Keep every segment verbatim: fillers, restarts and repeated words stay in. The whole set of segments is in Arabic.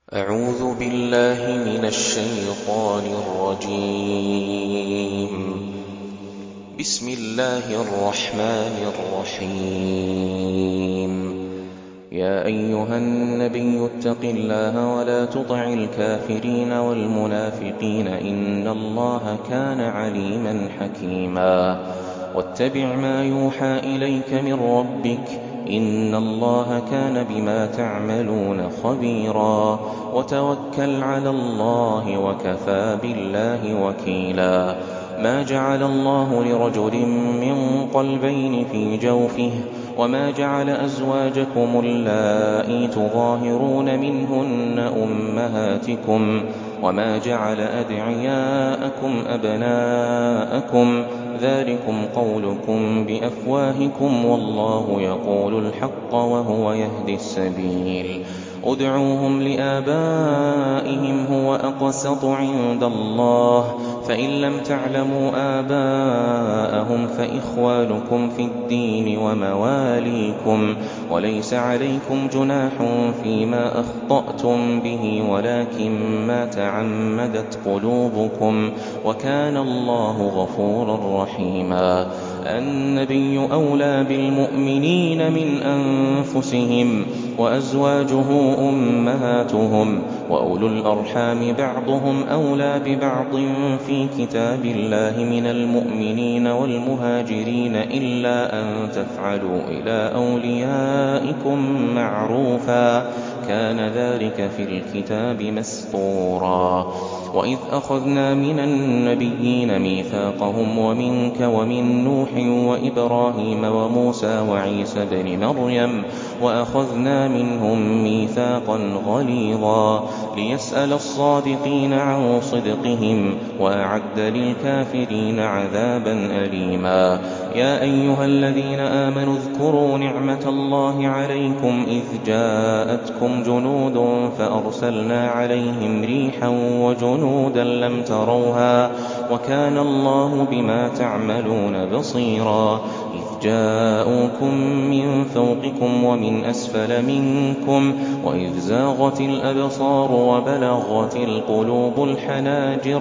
أعوذ بالله من الشيطان الرجيم. بسم الله الرحمن الرحيم. يا أيها النبي اتق الله ولا تطع الكافرين والمنافقين إن الله كان عليما حكيما. واتبع ما يوحى إليك من ربك إن الله كان بما تعملون خبيرا. وتوكل على الله وكفى بالله وكيلا. ما جعل الله لرجل من قلبين في جوفه وما جعل أزواجكم اللائي تظاهرون منهن أمهاتكم وما جعل أدعياءكم أبناءكم ذلكم قولكم بأفواهكم والله يقول الحق وهو يهدي السبيل. ادعوهم لآبائهم هو أقسط عند الله فإن لم تعلموا آباءهم فإخوانكم في الدين ومواليكم وليس عليكم جناح فيما أخطأتم به ولكن ما تعمدت قلوبكم وكان الله غفورا رحيما. النبي أولى بالمؤمنين من أنفسهم وأزواجه أمهاتهم وأولو الأرحام بعضهم أولى ببعض في كتاب الله من المؤمنين والمهاجرين إلا أن تفعلوا إلى أوليائكم معروفا كان ذلك في الكتاب مسطورا. وإذ أخذنا من النبيين ميثاقهم ومنك ومن نوح وإبراهيم وموسى وعيسى بن مريم وأخذنا منهم ميثاقا غليظا ليسأل الصادقين عن صدقهم وأعد للكافرين عذابا أليما. يا أيها الذين آمنوا اذكروا نعمة الله عليكم إذ جاءتكم جنود فأرسلنا عليهم ريحا وجنودا لم تروها وكان الله بما تعملون بصيرا. إذ جاءوكم من فوقكم ومن أسفل منكم وإذ زاغت الأبصار وبلغت القلوب الحناجر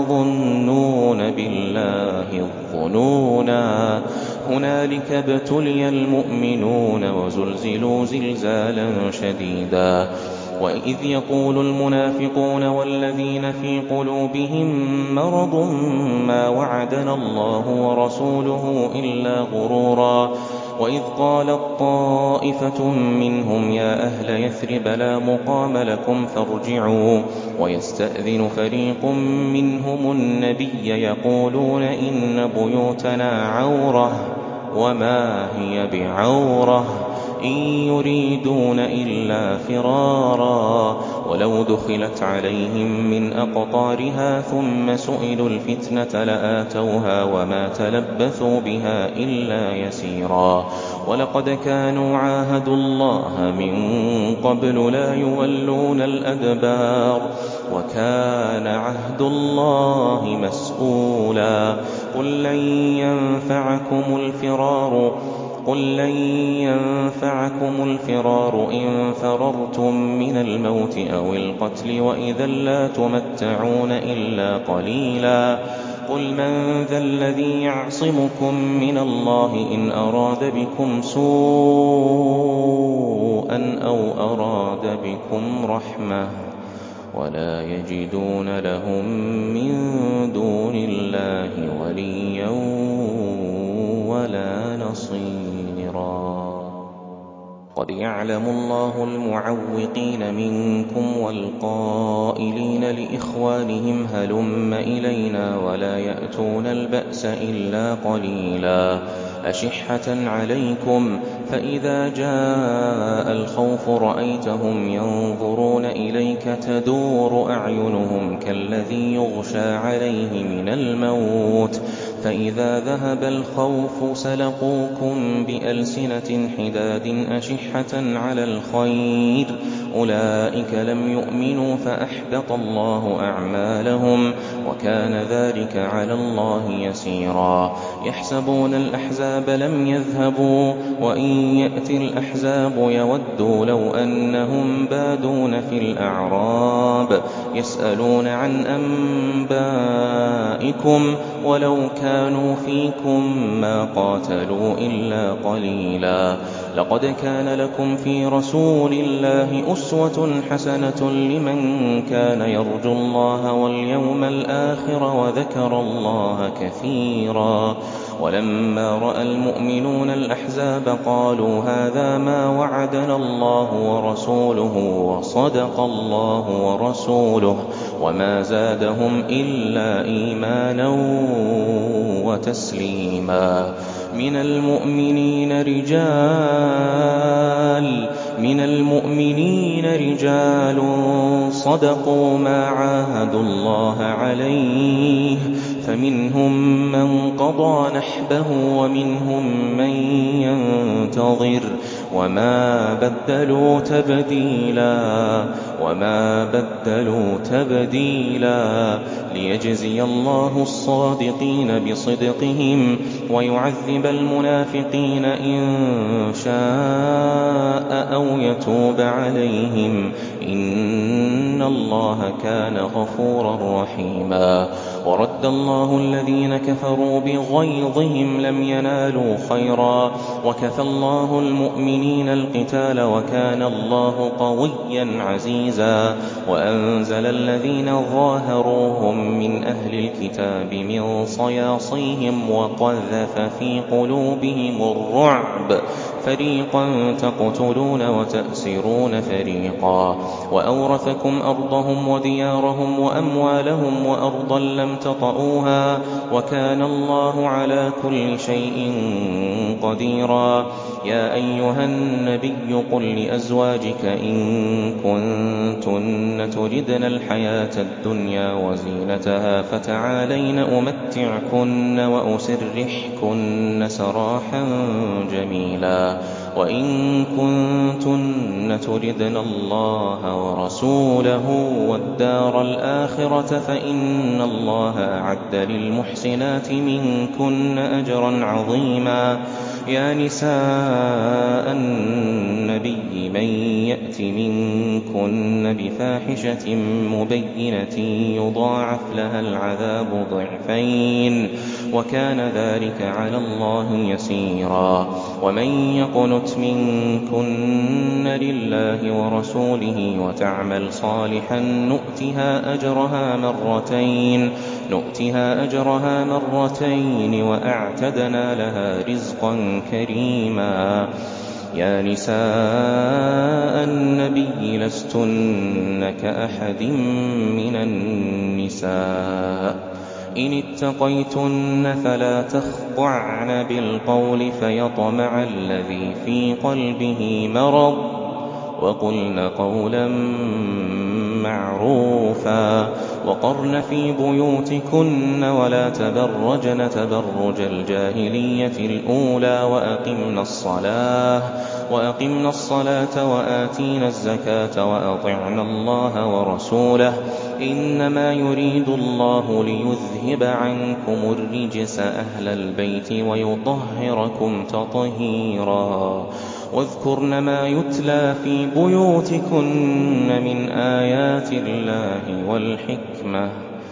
وتظنون بالله الظنونا هنالك ابتلي المؤمنون وزلزلوا زلزالا شديدا. وإذ يقول المنافقون والذين في قلوبهم مرض ما وعدنا الله ورسوله إلا غرورا. وإذ قالت طائفة منهم يا أهل يثرب لا مقام لكم فارجعوا ويستأذن فريق منهم النبي يقولون إن بيوتنا عورة وما هي بعورة إن يريدون إلا فرارا ولو دخلت عليهم من أقطارها ثم سئلوا الفتنة لآتوها وما تلبثوا بها إلا يسيرا. ولقد كانوا عاهدوا الله من قبل لا يولون الأدبار وكان عهد الله مسؤولا. قل لن ينفعكم الفرار قل لن ينفعكم الفرار إن فررتم من الموت أو القتل وإذا لا تمتعون إلا قليلا. قل من ذا الذي يعصمكم من الله إن أراد بكم سوءا أو أراد بكم رحمة ولا يجدون لهم من دون الله وليا ولا نصيرا. قد يعلم الله المعوقين منكم والقائلين لإخوانهم هلم إلينا ولا يأتون البأس إلا قليلا. أشحة عليكم فإذا جاء الخوف رأيتهم ينظرون إليك تدور أعينهم كالذي يغشى عليه من الموت فإذا ذهب الخوف سلقوكم بألسنة حداد أشحة على الخير أولئك لم يؤمنوا فأحبط الله أعمالهم وكان ذلك على الله يسيرا يحسبون الأحزاب لم يذهبوا وإن يأتي الأحزاب يودوا لو أنهم بادون في الأعراب يسألون عن أنبائكم ولو كانوا فيكم ما قاتلوا إلا قليلا لقد كان لكم في رسول الله أسوة حسنة لمن كان يرجو الله واليوم الآخر وذكر الله كثيرا ولما رأى المؤمنون الأحزاب قالوا هذا ما وعدنا الله ورسوله وصدق الله ورسوله وما زادهم إلا إيمانا وتسليما من المؤمنين رجال من المؤمنين رجال صدقوا ما عاهدوا الله عليه فمنهم من قضى نحبه ومنهم من ينتظر وما بدلوا تبديلا وما بدلوا تبديلا ليجزي الله الصادقين بصدقهم ويعذب المنافقين إن شاء أو يتوب عليهم إن الله كان غفورا رحيما ورد الله الذين كفروا بغيظهم لم ينالوا خيرا وكفى الله المؤمنين القتال وكان الله قويا عزيزا وأنزل الذين ظاهروهم من أهل الكتاب من صياصيهم وقذف في قلوبهم الرعب فريقا تقتلون وتأسرون فريقا وأورثكم أرضهم وديارهم وأموالهم وأرضا لم تطئوها وكان الله على كل شيء قديرا يا أيها النبي قل لأزواجك إن كنتن تردن الحياة الدنيا وزينتها فتعالين أمتعكن وأسرحكن سراحا جميلا وإن كنتن تردن الله ورسوله والدار الآخرة فإن الله أعد للمحسنات منكن أجرا عظيما يا نساء النبي من يأت منكن بفاحشة مبينة يضاعف لها العذاب ضعفين وكان ذلك على الله يسيرا ومن يقنت منكن لله ورسوله وتعمل صالحا نؤتها أجرها مرتين نؤتها أجرها مرتين وأعتدنا لها رزقا كريما يا نساء النبي لستن كأحد من النساء إن اتقيتن فلا تخضعن بالقول فيطمع الذي في قلبه مرض وقلن قولا معروفا وقرن في بيوتكن ولا تبرجن تبرج الجاهلية الأولى وأقمن الصلاة وأقمنا الصلاة وآتينا الزكاة وأطعنا الله ورسوله إنما يريد الله ليذهب عنكم الرجس أهل البيت ويطهركم تطهيرا واذكرن ما يتلى في بيوتكن من آيات الله والحكمة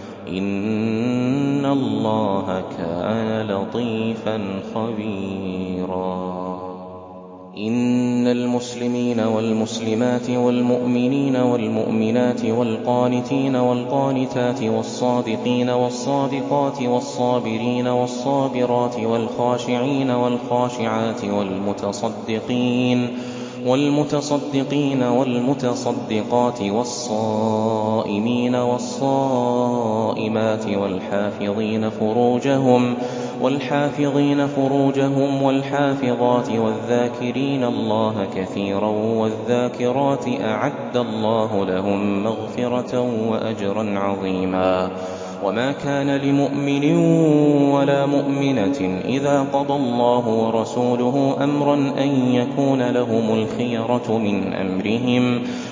إن الله كان لطيفا خبيرا إن المسلمين والمسلمات والمؤمنين والمؤمنات والقانتين والقانتات والصادقين والصادقات والصابرين والصابرات والخاشعين والخاشعات والمتصدقين والمتصدقين والمتصدقات والصائمين والصائمات والحافظين فروجهم والحافظين فروجهم والحافظات والذاكرين الله كثيرا والذاكرات أعد الله لهم مغفرة وأجرا عظيما وما كان لمؤمن ولا مؤمنة إذا قضى الله ورسوله أمرا أن يكون لهم الخيرة من أمرهم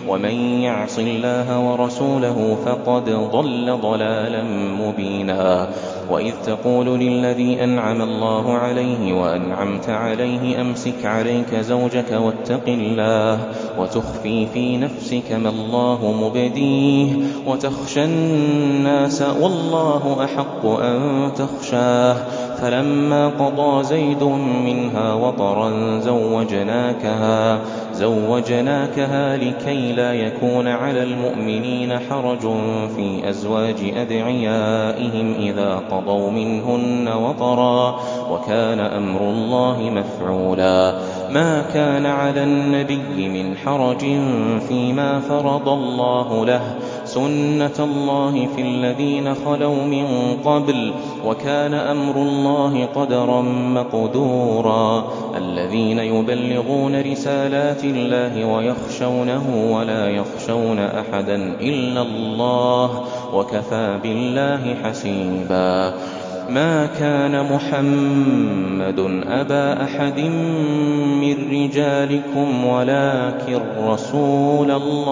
ومن يعص الله ورسوله فقد ضل ضلالا مبينا. وإذ تقول للذي أنعم الله عليه وأنعمت عليه أمسك عليك زوجك واتق الله وتخفي في نفسك ما الله مبديه وتخشى الناس والله أحق أن تخشاه فلما قضى زيد منها وطرا زوجناكها زوجناكها لكي لا يكون على المؤمنين حرج في أزواج أدعيائهم إذا قضوا منهن وطرا وكان أمر الله مفعولا. ما كان على النبي من حرج فيما فرض الله له سنة الله في الذين خلوا من قبل وكان أمر الله قدرا مقدورا. الذين يبلغون رسالات الله ويخشونه ولا يخشون أحدا إلا الله وكفى بالله حسيبا. ما كان محمد أبا أحد من رجالكم ولكن رسول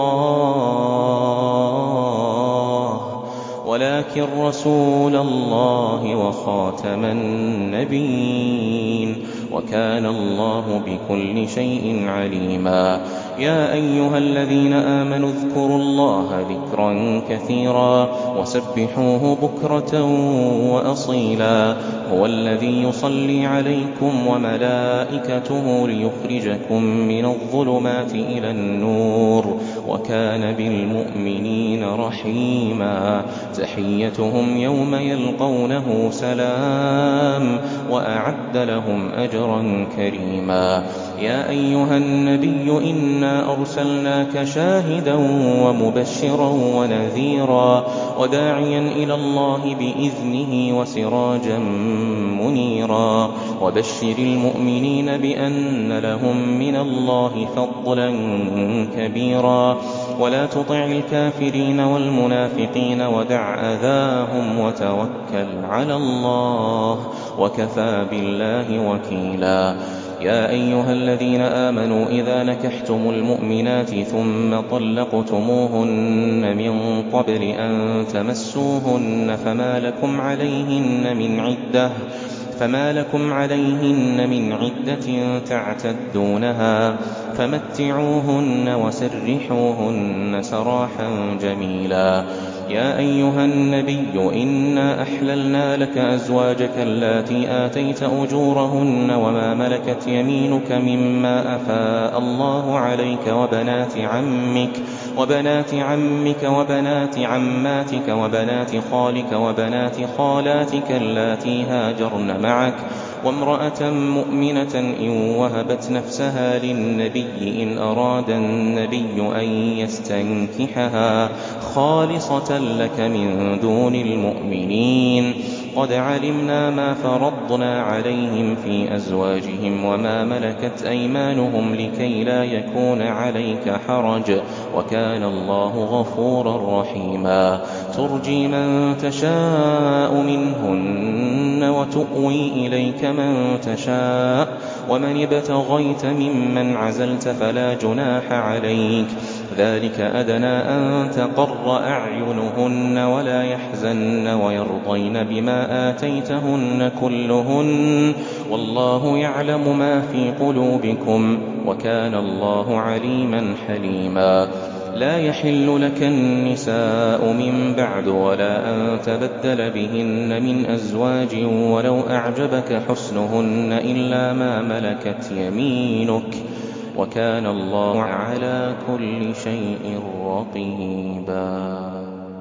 الله ولكن رسول الله وخاتم النبيين وكان الله بكل شيء عليما. يا أيها الذين آمنوا اذكروا الله ذكرا كثيرا وسبحوه بكرة وأصيلا. هو الذي يصلي عليكم وملائكته ليخرجكم من الظلمات إلى النور وكان بالمؤمنين رحيما. تحيتهم يوم يلقونه سلام وأعد لهم أجرا كريما. يا أيها النبي إنا أرسلناك شاهدا ومبشرا ونذيرا وداعيا إلى الله بإذنه وسراجا منيرا. وبشر المؤمنين بأن لهم من الله فضلا كبيرا. ولا تطع الكافرين والمنافقين ودع أذاهم وتوكل على الله وكفى بالله وكيلا. يا أيها الذين آمنوا إذا نكحتم المؤمنات ثم طلقتموهن من قبل أن تمسوهن فما لكم عليهن من عدة فما لكم عليهن من عدة تعتدونها فمتعوهن وسرحوهن سراحا جميلا. يا أيها النبي إنا أحللنا لك أزواجك اللاتي آتيت أجورهن وما ملكت يمينك مما أفاء الله عليك وبنات عمك وبنات عمك وبنات عماتك وبنات خالك وبنات خالاتك اللاتي هاجرن معك وامرأة مؤمنة إن وهبت نفسها للنبي إن أراد النبي أن يستنكحها خالصة لك من دون المؤمنين. قد علمنا ما فرضنا عليهم في أزواجهم وما ملكت أيمانهم لكي لا يكون عليك حرج وكان الله غفورا رحيما. ترجي من تشاء منهن وتؤوي إليك من تشاء ومن ابتغيت ممن عزلت فلا جناح عليك. ذلك أدنى أن تقر أعينهن ولا يحزن ويرضين بما آتيتهن كلهن والله يعلم ما في قلوبكم وكان الله عليما حليما. لا يحل لك النساء من بعد ولا أن تبدل بهن من أزواج ولو أعجبك حسنهن إلا ما ملكت يمينك وكان الله على كل شيء رقيبا.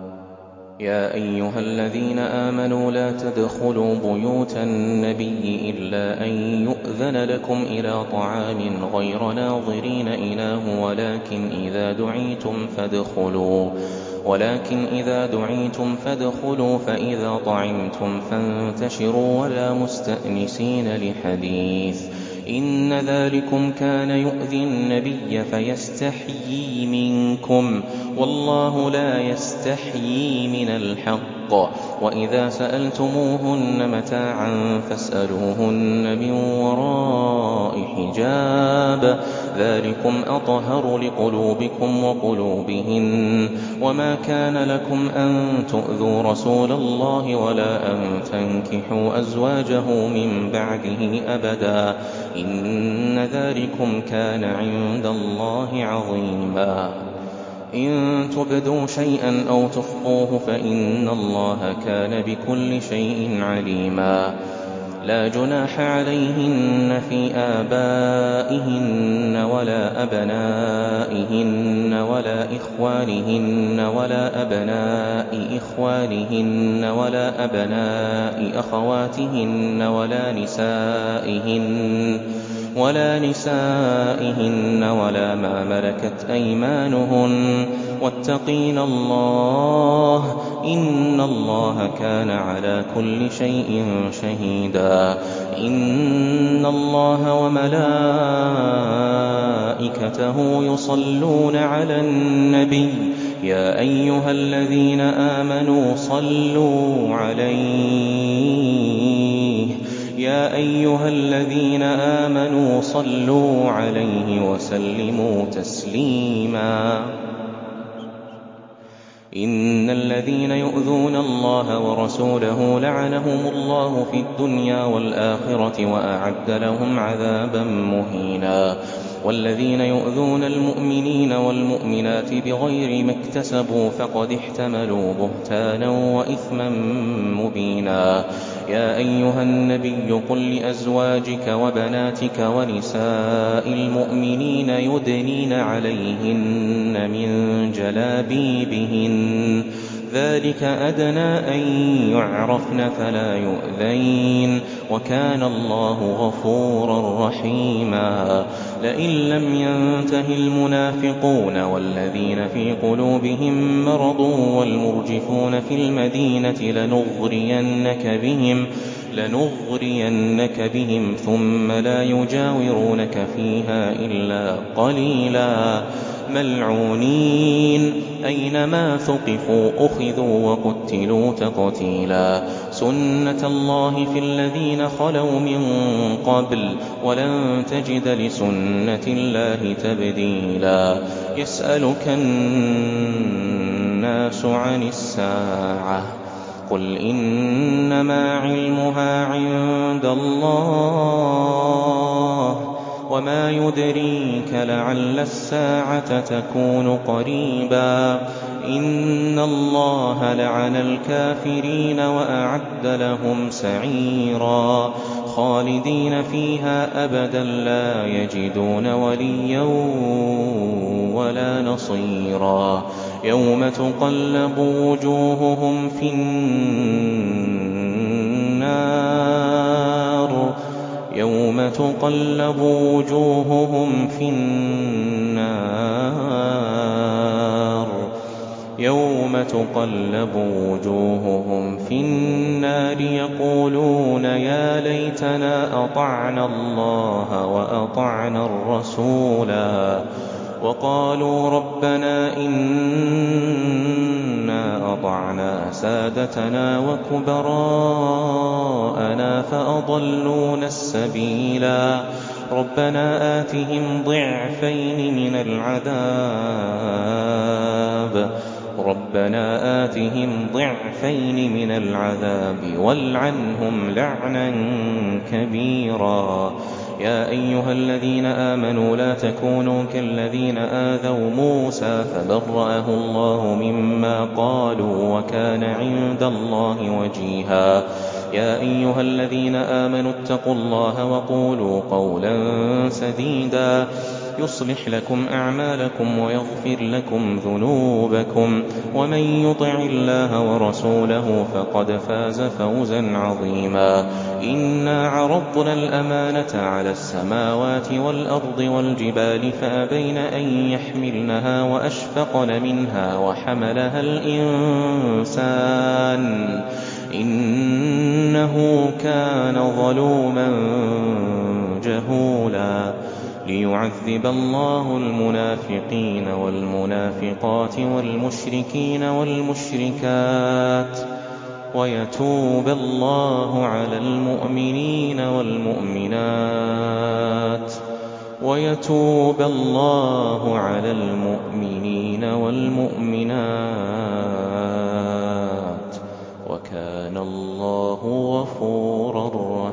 يا أيها الذين آمنوا لا تدخلوا بيوت النبي إلا أن يؤذن لكم إلى طعام غير ناظرين إناه ولكن إذا دعيتم فادخلوا ولكن إذا دعيتم فادخلوا فإذا طعمتم فانتشروا ولا مستأنسين لحديث إن ذلكم كان يؤذي النبي فيستحيي منكم والله لا يستحيي من الحق. وإذا سألتموهن متاعا فاسألوهن من وراء حجاب ذلكم أطهر لقلوبكم وقلوبهن. وما كان لكم أن تؤذوا رسول الله ولا أن تنكحوا أزواجه من بعده أبدا إن ذلكم كان عند الله عظيما. إن تبدوا شيئا أو تخفوه فإن الله كان بكل شيء عليما. لا جناح عليهن في آبائهن ولا أبنائهن ولا إخوانهن ولا أبناء إخوانهن ولا أبناء أخواتهن ولا نسائهن ولا نسائهن ولا ما ملكت أيمانهن واتقين الله إن الله كان على كل شيء شهيدا. إن الله وملائكته يصلون على النبي يا أيها الذين آمنوا صلوا عليه يا أيها الذين آمنوا صلوا عليه وسلموا تسليما. إن الذين يؤذون الله ورسوله لعنهم الله في الدنيا والآخرة وأعد لهم عذابا مهينا. والذين يؤذون المؤمنين والمؤمنات بغير ما اكتسبوا فقد احتملوا بهتانا وإثما مبينا. يا أيها النبي قل لأزواجك وبناتك ونساء المؤمنين يدنين عليهن من جلابيبهن ذلك أدنى أن يعرفن فلا يؤذين وكان الله غفورا رحيما. لئن لم ينته المنافقون والذين في قلوبهم مرض والمرجفون في المدينة لنغرينك بهم لنغرينك بهم ثم لا يجاورونك فيها إلا قليلا ملعونين أينما ثقفوا أخذوا وقتلوا تقتيلا. سنة الله في الذين خلوا من قبل ولن تجد لسنة الله تبديلا. يسألك الناس عن الساعة قل إنما علمها عند الله وما يدريك لعل الساعة تكون قريبا. إن الله لعن الكافرين وأعد لهم سعيرا خالدين فيها أبدا لا يجدون وليا ولا نصيرا. يوم تقلب وجوههم في النار يوم تقلب وجوههم في النار يوم تقلب وجوههم في النار يقولون يا ليتنا أطعنا الله وأطعنا الرسولا وقالوا ربنا إنا أطعنا سادتنا وكبراءنا فأضلونا السبيلا. ربنا آتهم ضعفين من العذاب ربنا آتهم ضعفين من العذاب والعنهم لعنا كبيرا. يا أيها الذين آمنوا لا تكونوا كالذين آذوا موسى فبرأه الله مما قالوا وكان عند الله وجيها. يا أيها الذين آمنوا اتقوا الله وقولوا قولا سديدا يصلح لكم أعمالكم ويغفر لكم ذنوبكم ومن يطع الله ورسوله فقد فاز فوزا عظيما. إنا عرضنا الأمانة على السماوات والأرض والجبال فأبين أن يحملنها وأشفقن منها وحملها الإنسان إنه كان ظلوما جهولا. ليعذب الله المنافقين والمنافقات والمشركين والمشركات ويتوب الله على المؤمنين والمؤمنات ويتوب الله على المؤمنين والمؤمنات وكان الله غفورا